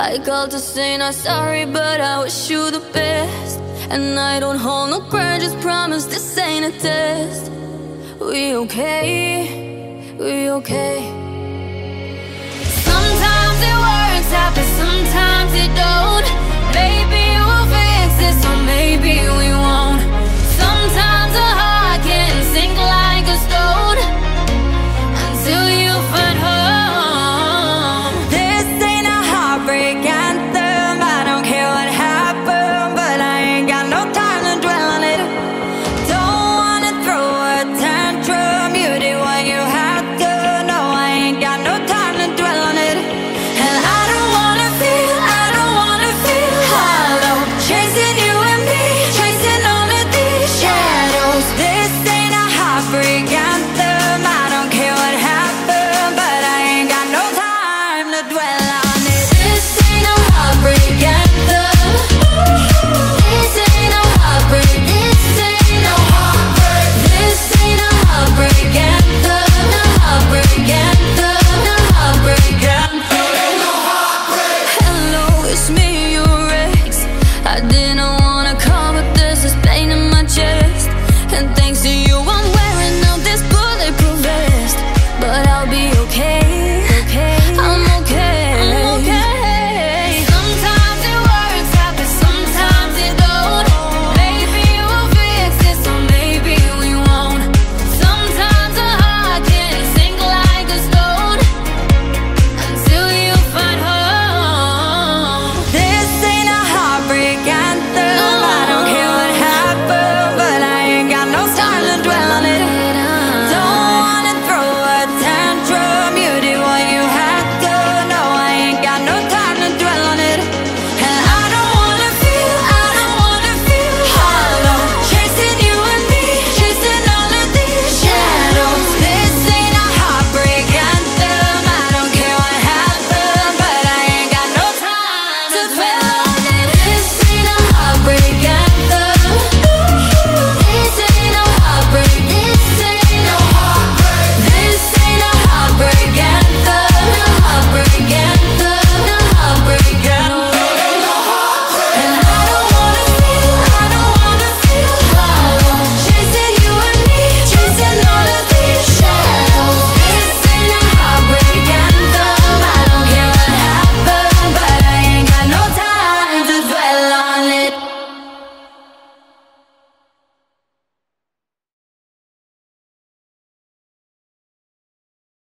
I called to say not sorry, but I wish you the best. And I don't hold no grudges, promise this ain't a test. We okay, we okay. Sometimes it works out, but sometimes it don't. Maybe we'll fix it, so maybe we won't.